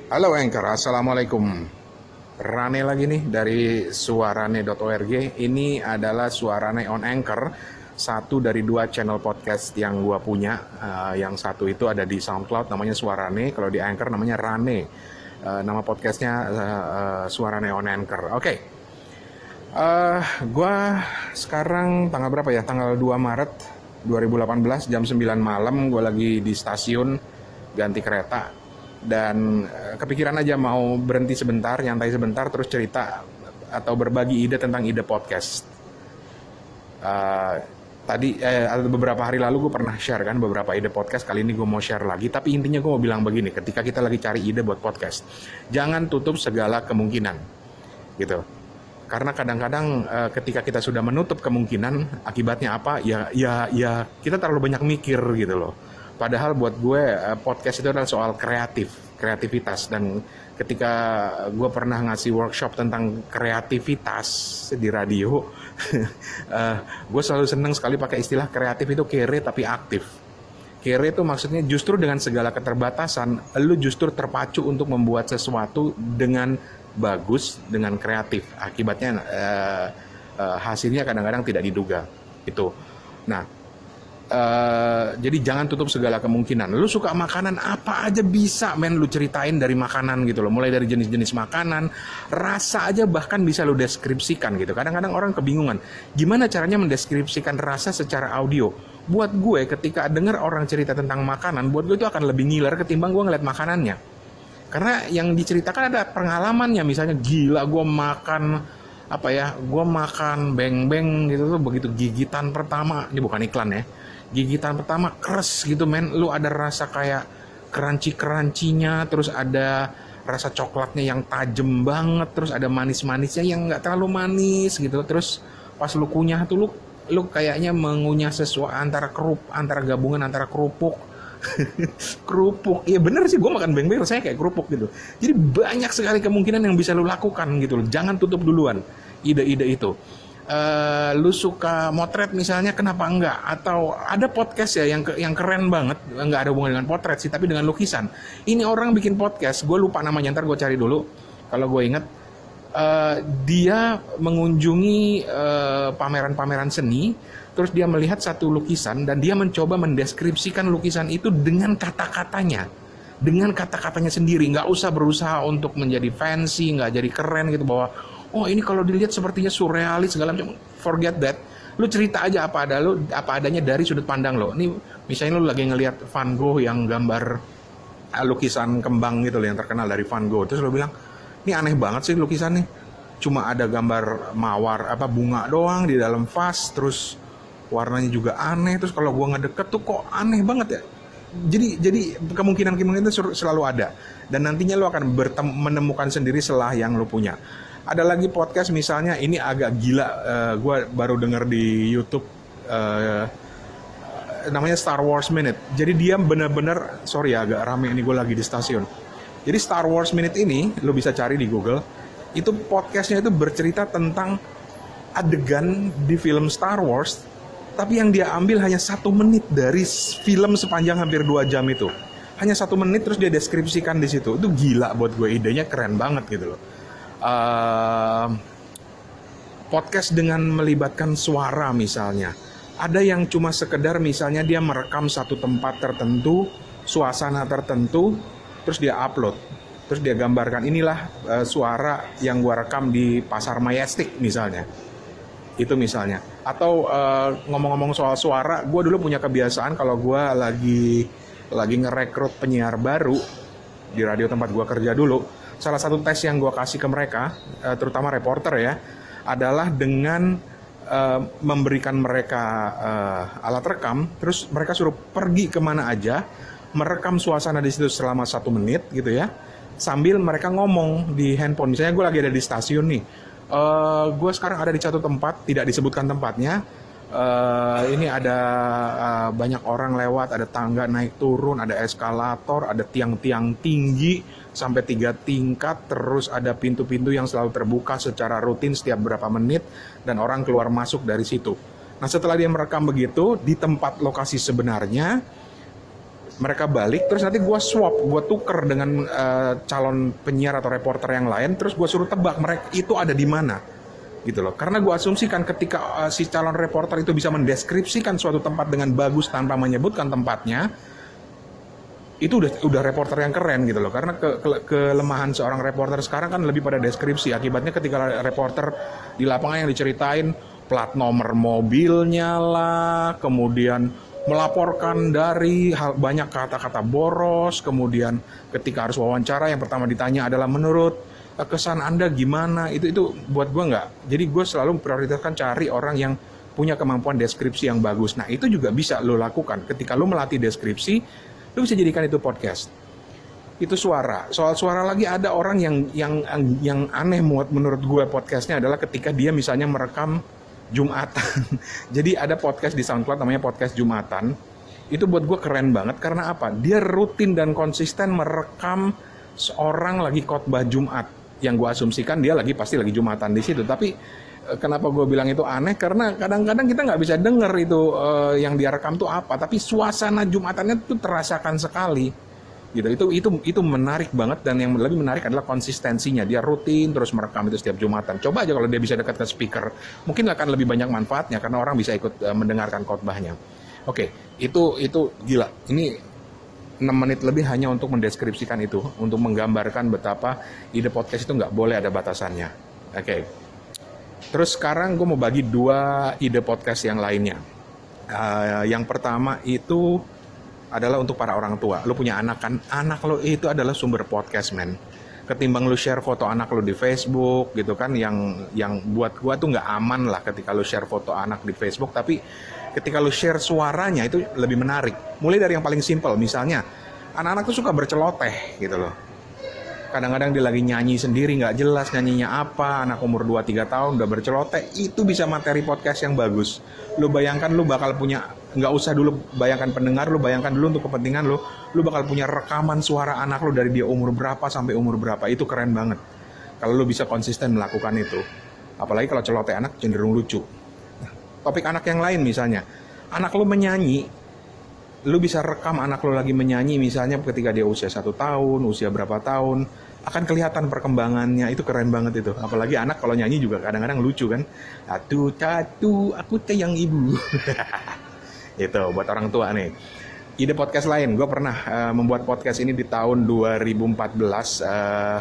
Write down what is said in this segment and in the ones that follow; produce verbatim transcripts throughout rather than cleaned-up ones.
Halo Anchor, Assalamualaikum. Rane lagi nih dari suarane dot org. Ini adalah Suarane on Anchor, satu dari dua channel podcast yang gua punya. Uh, yang satu itu ada di SoundCloud namanya Suarane, kalau di Anchor namanya Rane. Uh, nama podcastnya uh, uh, Suarane on Anchor. Oke. Okay. Uh, gua sekarang tanggal berapa ya? Tanggal dua Maret dua ribu delapan belas jam sembilan malam, gua lagi di stasiun ganti kereta. Dan kepikiran aja mau berhenti sebentar, nyantai sebentar, terus cerita atau berbagi ide tentang ide podcast. Uh, tadi eh, beberapa hari lalu gue pernah share kan beberapa ide podcast. Kali ini gue mau share lagi, tapi intinya gue mau bilang begini: ketika kita lagi cari ide buat podcast, jangan tutup segala kemungkinan, gitu. Karena kadang-kadang uh, ketika kita sudah menutup kemungkinan, akibatnya apa? Ya, ya, ya kita terlalu banyak mikir gitu loh. Padahal buat gue podcast itu adalah soal kreatif, kreativitas. Dan ketika gue pernah ngasih workshop tentang kreativitas di radio, gue selalu seneng sekali pakai istilah kreatif itu kere tapi aktif. Kere itu maksudnya justru dengan segala keterbatasan, lu justru terpacu untuk membuat sesuatu dengan bagus, dengan kreatif. Akibatnya uh, uh, hasilnya kadang-kadang tidak diduga. Itu. Nah, Uh, jadi jangan tutup segala kemungkinan. Lu suka makanan apa aja bisa men lu ceritain dari makanan gitu loh. Mulai dari jenis-jenis makanan, rasa aja bahkan bisa lu deskripsikan gitu. Kadang-kadang orang kebingungan gimana caranya mendeskripsikan rasa secara audio. Buat gue ketika denger orang cerita tentang makanan, buat gue itu akan lebih ngiler ketimbang gue ngeliat makanannya. Karena yang diceritakan ada pengalamannya. Misalnya gila gue makan apa ya, gue makan beng-beng gitu tuh, begitu gigitan pertama, ini bukan iklan ya, gigitan pertama keras gitu men, lu ada rasa kayak crunchy-crunchy-nya, terus ada rasa coklatnya yang tajam banget, terus ada manis-manisnya yang nggak terlalu manis gitu, terus pas lu kunyah tuh lu lu kayaknya mengunyah sesuatu antara kerup antara gabungan antara kerupuk kerupuk. Iya bener sih, gue makan beng-beng rasanya kayak kerupuk gitu. Jadi banyak sekali kemungkinan yang bisa lu lakukan gitu loh. Jangan tutup duluan ide-ide itu. Uh, lu suka motret misalnya, kenapa enggak? Atau ada podcast ya yang ke, yang keren banget, enggak ada hubungan dengan potret sih, tapi dengan lukisan. Ini orang bikin podcast, gue lupa namanya, ntar gue cari dulu kalau gue inget. Uh, dia mengunjungi uh, pameran-pameran seni, terus dia melihat satu lukisan dan dia mencoba mendeskripsikan lukisan itu dengan kata-katanya, dengan kata-katanya sendiri, nggak usah berusaha untuk menjadi fancy, nggak jadi keren gitu bahwa oh ini kalau dilihat sepertinya surrealis segala macam. Forget that. Lu cerita aja apa ada lu, apa adanya dari sudut pandang lo. Ini misalnya lu lagi ngelihat Van Gogh yang gambar lukisan kembang gitu loh yang terkenal dari Van Gogh. Terus lu bilang, ini aneh banget sih lukisan nih. Cuma ada gambar mawar apa bunga doang di dalam vas, terus warnanya juga aneh. Terus kalau gua ngedeket tuh kok aneh banget ya. Jadi jadi kemungkinan-kemungkinan itu selalu ada. Dan nantinya lu akan bertem- menemukan sendiri celah yang lu punya. Ada lagi podcast misalnya, ini agak gila, uh, gue baru denger di YouTube, uh, namanya Star Wars Minute. Jadi dia bener-bener, sorry ya agak rame ini, gue lagi di stasiun. Jadi Star Wars Minute ini, lo bisa cari di Google, itu podcastnya itu bercerita tentang adegan di film Star Wars, tapi yang dia ambil hanya satu menit dari film sepanjang hampir dua jam itu. Hanya satu menit terus dia deskripsikan di situ. Itu gila buat gue, idenya keren banget gitu loh. Uh, podcast dengan melibatkan suara misalnya, ada yang cuma sekedar misalnya dia merekam satu tempat tertentu, suasana tertentu, terus dia upload, terus dia gambarkan inilah uh, suara yang gua rekam di Pasar Majestic misalnya, itu misalnya. Atau uh, ngomong-ngomong soal suara, gua dulu punya kebiasaan kalau gua lagi lagi ngerekrut penyiar baru di radio tempat gua kerja dulu, salah satu tes yang gue kasih ke mereka, terutama reporter ya, adalah dengan uh, memberikan mereka uh, alat rekam, terus mereka suruh pergi kemana aja, merekam suasana di situ selama satu menit gitu ya, sambil mereka ngomong di handphone. Misalnya gue lagi ada di stasiun nih, uh, gue sekarang ada di satu tempat, tidak disebutkan tempatnya. Uh, ini ada uh, banyak orang lewat, ada tangga naik turun, ada eskalator, ada tiang-tiang tinggi sampai tiga tingkat, terus ada pintu-pintu yang selalu terbuka secara rutin setiap berapa menit dan orang keluar masuk dari situ. Nah setelah dia merekam begitu di tempat lokasi sebenarnya, mereka balik, terus nanti gue swap, gue tuker dengan uh, calon penyiar atau reporter yang lain, terus gue suruh tebak mereka itu ada di mana, gitu loh. Karena gue asumsikan ketika uh, si calon reporter itu bisa mendeskripsikan suatu tempat dengan bagus tanpa menyebutkan tempatnya, itu udah udah reporter yang keren gitu loh. Karena ke, ke, kelemahan seorang reporter sekarang kan lebih pada deskripsi. Akibatnya ketika reporter di lapangan yang diceritain plat nomor mobilnya lah, kemudian melaporkan dari hal, banyak kata-kata boros, kemudian ketika harus wawancara yang pertama ditanya adalah menurut kesan Anda gimana, itu itu buat gue nggak. Jadi gue selalu prioritaskan cari orang yang punya kemampuan deskripsi yang bagus. Nah itu juga bisa lo lakukan ketika lo melatih deskripsi, lo bisa jadikan itu podcast. Itu suara. Soal suara lagi ada orang yang yang yang aneh menurut gue podcastnya adalah ketika dia misalnya merekam Jumatan. Jadi ada podcast di SoundCloud namanya podcast Jumatan. Itu buat gue keren banget karena apa? Dia rutin dan konsisten merekam seorang lagi khotbah Jumat. Yang gue asumsikan dia lagi pasti lagi Jumatan di situ. Tapi kenapa gue bilang itu aneh? Karena kadang-kadang kita nggak bisa denger itu uh, yang dia rekam tuh apa. Tapi suasana Jumatannya tuh terasakan sekali. Gitu. Itu itu itu menarik banget, dan yang lebih menarik adalah konsistensinya. Dia rutin terus merekam itu setiap Jumatan. Coba aja kalau dia bisa dekat ke speaker, mungkin akan lebih banyak manfaatnya karena orang bisa ikut uh, mendengarkan khotbahnya. Oke, itu itu gila. Ini enam menit lebih hanya untuk mendeskripsikan itu, untuk menggambarkan betapa ide podcast itu nggak boleh ada batasannya. Oke. Terus sekarang gue mau bagi dua ide podcast yang lainnya. Uh, yang pertama itu adalah untuk para orang tua. Lu punya anak kan, anak lo itu adalah sumber podcast, men. Ketimbang lu share foto anak lu di Facebook gitu kan, yang yang buat gua tuh nggak aman lah ketika lu share foto anak di Facebook, tapi ketika lu share suaranya itu lebih menarik. Mulai dari yang paling simpel, misalnya anak-anak tuh suka berceloteh gitu loh. Kadang-kadang dia lagi nyanyi sendiri nggak jelas nyanyinya apa, anak umur dua tiga tahun udah berceloteh, itu bisa materi podcast yang bagus. Lu bayangkan lu bakal punya, nggak usah dulu bayangkan pendengar, lu bayangkan dulu untuk kepentingan lu, lu bakal punya rekaman suara anak lu dari dia umur berapa sampai umur berapa. Itu keren banget kalau lu bisa konsisten melakukan itu. Apalagi kalau celoteh anak cenderung lucu. Nah, topik anak yang lain misalnya, anak lu menyanyi, lu bisa rekam anak lu lagi menyanyi misalnya ketika dia usia satu tahun, usia berapa tahun, akan kelihatan perkembangannya. Itu keren banget itu. Apalagi anak kalau nyanyi juga kadang-kadang lucu kan. Atu tatu aku tayang ibu. Itu buat orang tua nih. Ide podcast lain, gue pernah uh, membuat podcast ini di tahun dua ribu empat belas, uh,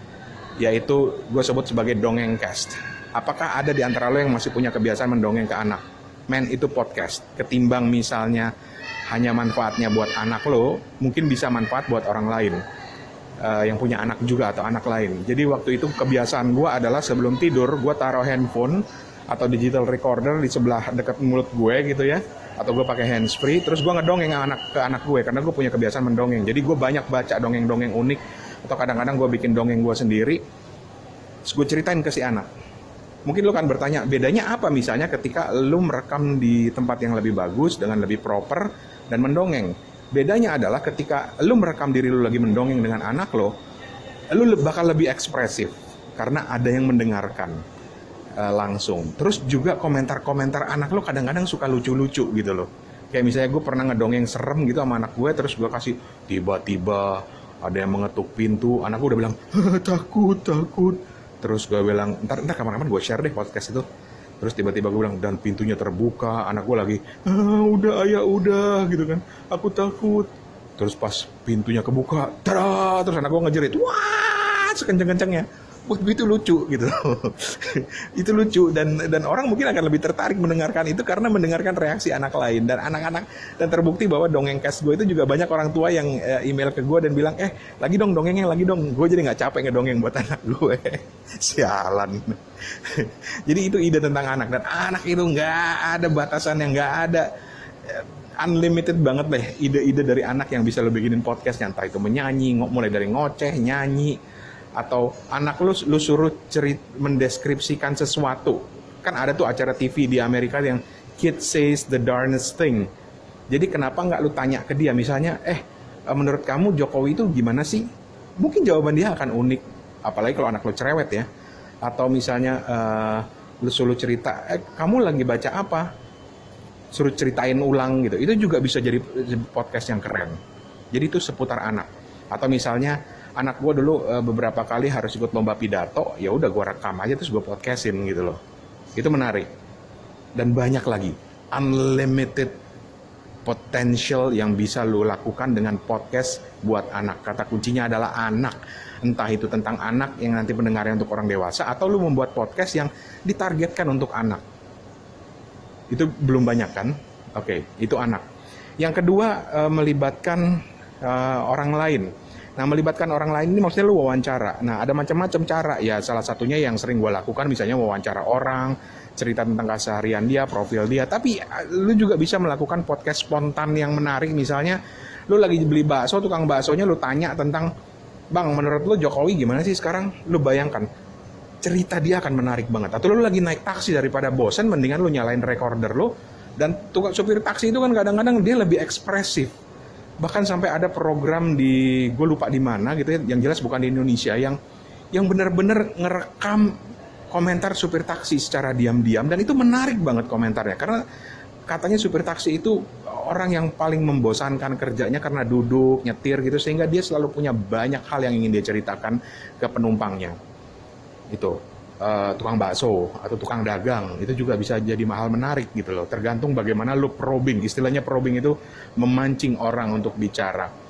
yaitu gue sebut sebagai dongengcast. Apakah ada di antara lo yang masih punya kebiasaan mendongeng ke anak? Men, itu podcast. Ketimbang misalnya hanya manfaatnya buat anak lo, mungkin bisa manfaat buat orang lain uh, yang punya anak juga atau anak lain. Jadi waktu itu kebiasaan gue adalah sebelum tidur gue taruh handphone atau digital recorder di sebelah dekat mulut gue gitu ya, atau gue pakai handsfree, terus gue ngedongeng anak ke anak gue karena gue punya kebiasaan mendongeng. Jadi gue banyak baca dongeng-dongeng unik, atau kadang-kadang gue bikin dongeng gue sendiri, terus gue ceritain ke si anak. Mungkin lo kan bertanya, bedanya apa misalnya ketika lo merekam di tempat yang lebih bagus dengan lebih proper dan mendongeng? Bedanya adalah ketika lo merekam diri lo lagi mendongeng dengan anak lo, lo bakal lebih ekspresif karena ada yang mendengarkan uh, langsung. Terus juga komentar-komentar anak lo kadang-kadang suka lucu-lucu gitu loh. Kayak misalnya gue pernah ngedongeng serem gitu sama anak gue, terus gue kasih tiba-tiba ada yang mengetuk pintu, anak gue udah bilang takut takut. Terus gue bilang, ntar, ntar kapan-kapan gue share deh podcast itu. Terus tiba-tiba gue bilang, dan pintunya terbuka, anak gue lagi, ah, udah ayah udah gitu kan, aku takut. Terus pas pintunya kebuka, tada, terus anak gue ngejerit, wah, sekenceng-kencengnya. Buat gue itu lucu gitu. Itu lucu, dan dan orang mungkin akan lebih tertarik mendengarkan itu karena mendengarkan reaksi anak lain. Dan anak-anak, dan terbukti bahwa dongengcast gue itu juga banyak orang tua yang uh, email ke gue dan bilang, eh lagi dong dongengnya lagi dong. Gue jadi gak capek ngedongeng buat anak gue. Sialan. Jadi itu ide tentang anak, dan anak itu gak ada batasan, yang gak ada unlimited banget deh ide-ide dari anak yang bisa lo bikinin podcast. Entah itu menyanyi, mulai dari ngoceh, nyanyi, atau anak lu lu suruh cerit mendeskripsikan sesuatu. Kan ada tuh acara T V di Amerika yang Kid Says the Darnest Thing. Jadi kenapa nggak lu tanya ke dia misalnya, eh menurut kamu Jokowi itu gimana sih? Mungkin jawaban dia akan unik. Apalagi kalau anak lu cerewet ya. Atau misalnya uh, lu suruh cerita, eh kamu lagi baca apa? Suruh ceritain ulang gitu. Itu juga bisa jadi podcast yang keren. Jadi itu seputar anak. Atau misalnya anak gue dulu e, beberapa kali harus ikut lomba pidato, ya udah gue rekam aja terus gue podcastin gitu loh. Itu menarik. Dan banyak lagi, unlimited potential yang bisa lo lakukan dengan podcast buat anak. Kata kuncinya adalah anak. Entah itu tentang anak yang nanti pendengarnya untuk orang dewasa, atau lo membuat podcast yang ditargetkan untuk anak. Itu belum banyak kan? Oke, itu anak. Yang kedua, e, melibatkan e, orang lain. Nah, melibatkan orang lain ini maksudnya lu wawancara. Nah, ada macam-macam cara. Ya, salah satunya yang sering gue lakukan misalnya wawancara orang, cerita tentang keseharian dia, profil dia. Tapi lu juga bisa melakukan podcast spontan yang menarik. Misalnya, lu lagi beli bakso, tukang baksonya lu tanya tentang, Bang, menurut lu Jokowi gimana sih sekarang? Lu bayangkan, cerita dia akan menarik banget. Atau lu lagi naik taksi daripada bosan, mendingan lu nyalain recorder lu. Dan tukang supir taksi itu kan kadang-kadang dia lebih ekspresif. Bahkan sampai ada program di, gue lupa di mana gitu ya, yang jelas bukan di Indonesia, yang yang benar-benar ngerekam komentar supir taksi secara diam-diam, dan itu menarik banget komentarnya, karena katanya supir taksi itu orang yang paling membosankan kerjanya karena duduk, nyetir gitu, sehingga dia selalu punya banyak hal yang ingin dia ceritakan ke penumpangnya. Itu uh, tukang bakso atau tukang dagang, itu juga bisa jadi mahal menarik gitu loh, tergantung bagaimana lu probing. Istilahnya probing itu memancing orang untuk bicara.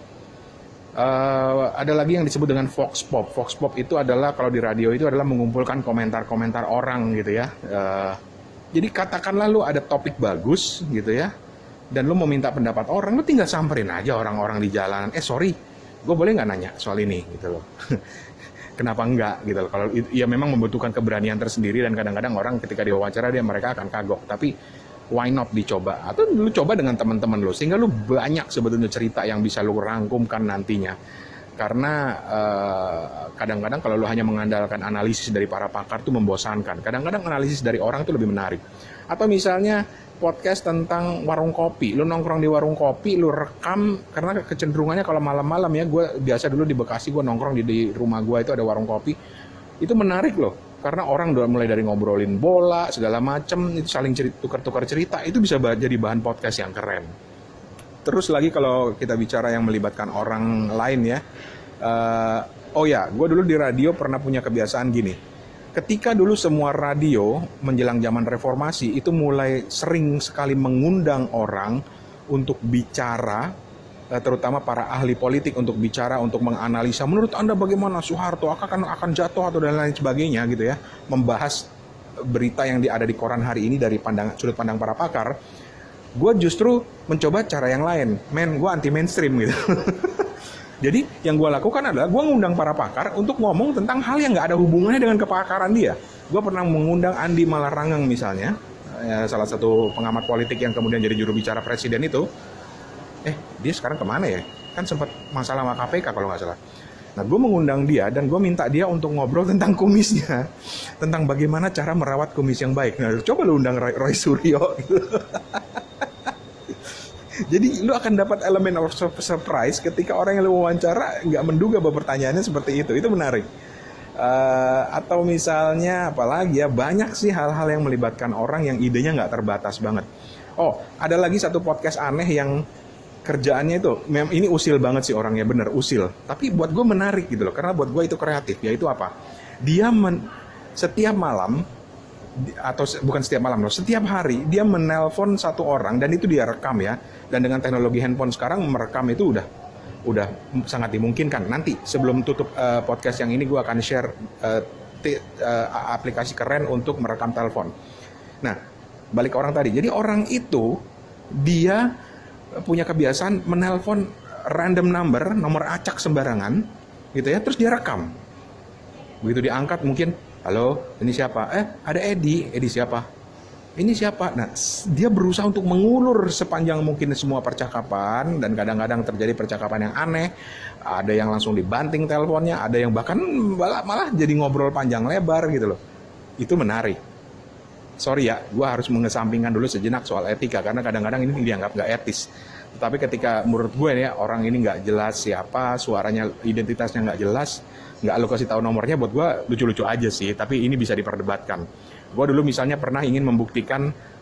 Uh, ada lagi yang disebut dengan Vox Pop. Vox Pop itu adalah, kalau di radio itu adalah mengumpulkan komentar-komentar orang gitu ya. Uh, jadi katakanlah lu ada topik bagus gitu ya, dan lu mau minta pendapat orang, lu tinggal samperin aja orang-orang di jalanan. Eh sorry, gue boleh nggak nanya soal ini gitu loh. Kenapa enggak gitu loh. Kalau ya memang membutuhkan keberanian tersendiri, dan kadang-kadang orang ketika diwawancara dia mereka akan kagok. Tapi why not dicoba? Atau lu coba dengan teman-teman lu, sehingga lu banyak sebetulnya cerita yang bisa lu rangkumkan nantinya. Karena eh, kadang-kadang kalau lu hanya mengandalkan analisis dari para pakar itu membosankan. Kadang-kadang analisis dari orang itu lebih menarik. Atau misalnya podcast tentang warung kopi, lu nongkrong di warung kopi, lu rekam, karena kecenderungannya kalau malam-malam ya, gue biasa dulu di Bekasi, gue nongkrong di, di rumah gue itu ada warung kopi, itu menarik loh. Karena orang udah mulai dari ngobrolin bola, segala macem, itu saling cerita, tukar-tukar cerita, itu bisa jadi bahan podcast yang keren. Terus lagi kalau kita bicara yang melibatkan orang lain ya, uh, oh ya, gue dulu di radio pernah punya kebiasaan gini. Ketika dulu semua radio menjelang zaman reformasi, itu mulai sering sekali mengundang orang untuk bicara, terutama para ahli politik untuk bicara, untuk menganalisa menurut Anda bagaimana Soeharto akan akan jatuh atau dan lain sebagainya gitu ya, membahas berita yang ada di koran hari ini dari pandang, sudut pandang para pakar. Gue justru mencoba cara yang lain, men, gue anti mainstream gitu. Jadi yang gue lakukan adalah gue ngundang para pakar untuk ngomong tentang hal yang nggak ada hubungannya dengan kepakaran dia. Gue pernah mengundang Andi Malarangeng misalnya, ya, salah satu pengamat politik yang kemudian jadi juru bicara presiden itu. Eh, dia sekarang kemana ya? Kan sempat masalah sama K P K kalau nggak salah. Nah, gue mengundang dia dan gue minta dia untuk ngobrol tentang kumisnya. Tentang bagaimana cara merawat kumis yang baik. Nah, coba lu undang Roy, Roy Suryo. Jadi, lu akan dapat elemen of surprise ketika orang yang lu wawancara nggak menduga bahwa pertanyaannya seperti itu. Itu menarik. Uh, atau misalnya, apalagi ya, banyak sih hal-hal yang melibatkan orang yang idenya nggak terbatas banget. Oh, ada lagi satu podcast aneh yang kerjaannya itu, ini usil banget sih orangnya, bener usil, tapi buat gue menarik gitu loh, karena buat gue itu kreatif. Yaitu apa? Dia men, setiap malam, atau bukan setiap malam loh, setiap hari dia menelpon satu orang, dan itu dia rekam ya. Dan dengan teknologi handphone sekarang merekam itu udah udah sangat dimungkinkan. Nanti sebelum tutup uh, podcast yang ini, gue akan share uh, t, uh, aplikasi keren untuk merekam telepon. Nah, balik ke orang tadi, jadi orang itu dia punya kebiasaan menelpon random number, nomor acak sembarangan gitu ya, terus dia rekam. Begitu diangkat mungkin, halo, ini siapa? Eh, ada Edi. Edi siapa? Ini siapa? Nah, dia berusaha untuk mengulur sepanjang mungkin semua percakapan, dan kadang-kadang terjadi percakapan yang aneh. Ada yang langsung dibanting teleponnya, ada yang bahkan malah, malah jadi ngobrol panjang lebar gitu loh. Itu menarik. Sorry ya, gue harus mengesampingkan dulu sejenak soal etika, karena kadang-kadang ini dianggap nggak etis. Tetapi ketika menurut gue ya, orang ini nggak jelas siapa, suaranya, identitasnya nggak jelas, nggak lo kasih tahu nomornya, buat gue lucu-lucu aja sih. Tapi ini bisa diperdebatkan. Gue dulu misalnya pernah ingin membuktikan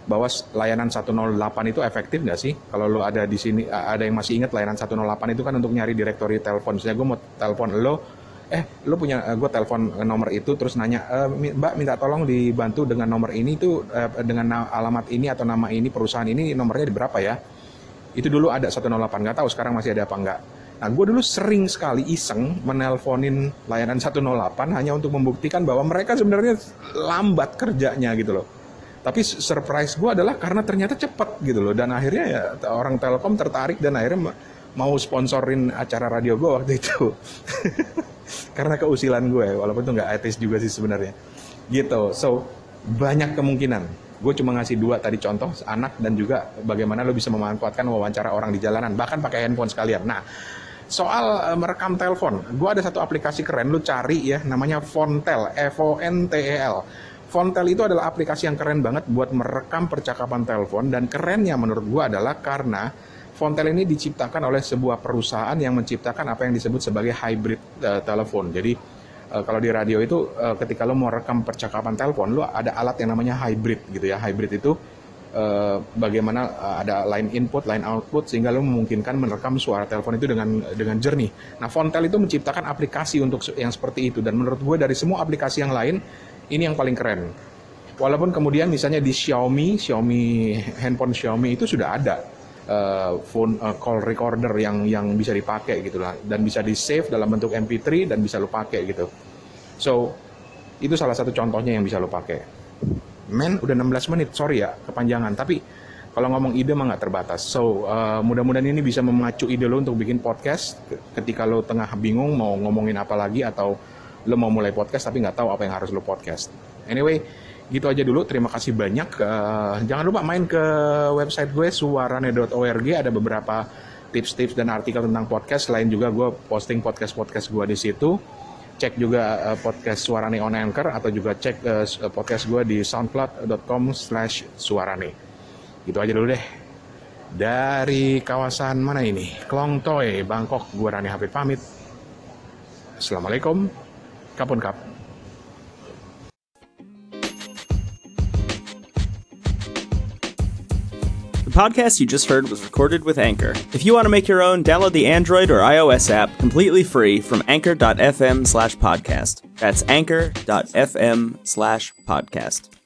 bahwa layanan seratus delapan itu efektif nggak sih? Kalau lo ada di sini, ada yang masih ingat layanan seratus delapan itu kan untuk nyari direktori telepon. Misalnya gue mau telepon lo, eh lo punya, gue telepon nomor itu terus nanya, e, Mbak minta tolong dibantu dengan nomor ini tuh, eh, dengan alamat ini atau nama ini perusahaan ini nomornya di berapa ya? Itu dulu ada seratus delapan, nggak tahu sekarang masih ada apa enggak. Nah, gue dulu sering sekali iseng menelponin layanan seratus delapan hanya untuk membuktikan bahwa mereka sebenarnya lambat kerjanya gitu loh. Tapi surprise gue adalah karena ternyata cepat gitu loh. Dan akhirnya ya orang Telkom tertarik dan akhirnya mau sponsorin acara radio gue waktu itu. Karena keusilan gue, walaupun itu nggak etis juga sih sebenarnya. Gitu, so banyak kemungkinan. Gue cuma ngasih dua tadi contoh, anak dan juga bagaimana lo bisa memanfaatkan wawancara orang di jalanan. Bahkan pakai handphone sekalian. Nah, soal uh, merekam telepon, gue ada satu aplikasi keren, lo cari ya, namanya Fontel, F O N T E L. Fontel itu adalah aplikasi yang keren banget buat merekam percakapan telepon, dan kerennya menurut gue adalah karena Fontel ini diciptakan oleh sebuah perusahaan yang menciptakan apa yang disebut sebagai hybrid uh, telepon. Jadi uh, kalau di radio itu uh, ketika lo mau rekam percakapan telepon, lo ada alat yang namanya hybrid gitu ya. Hybrid itu uh, bagaimana uh, ada line input, line output sehingga lo memungkinkan merekam suara telepon itu dengan dengan jernih. Nah, Fontel itu menciptakan aplikasi untuk yang seperti itu, dan menurut gue dari semua aplikasi yang lain ini yang paling keren. Walaupun kemudian misalnya di Xiaomi, Xiaomi handphone Xiaomi itu sudah ada uh, phone uh, call recorder yang yang bisa dipakai gitu lah, dan bisa di save dalam bentuk M P three dan bisa lo pakai gitu. So itu salah satu contohnya yang bisa lo pakai. Men, udah enam belas menit, sorry ya kepanjangan, tapi kalau ngomong ide mah nggak terbatas. So uh, mudah-mudahan ini bisa memacu ide lo untuk bikin podcast ketika lo tengah bingung mau ngomongin apa lagi, atau lo mau mulai podcast tapi nggak tahu apa yang harus lo podcast. Anyway, gitu aja dulu. Terima kasih banyak. Uh, jangan lupa main ke website gue suarane dot org. Ada beberapa tips-tips dan artikel tentang podcast. Selain juga gue posting podcast-podcast gue di situ. Cek juga uh, podcast Suarane on Anchor, atau juga cek uh, podcast gue di soundcloud dot com slash suarane. Gitu aja dulu deh. Dari kawasan mana ini? Klong Toei, Bangkok. Gue Rane Hafid pamit. Assalamualaikum. Kapun kap. The podcast you just heard was recorded with Anchor. If you want to make your own, download the Android or iOS app completely free from anchor dot f m slash podcast. That's anchor dot f m slash podcast.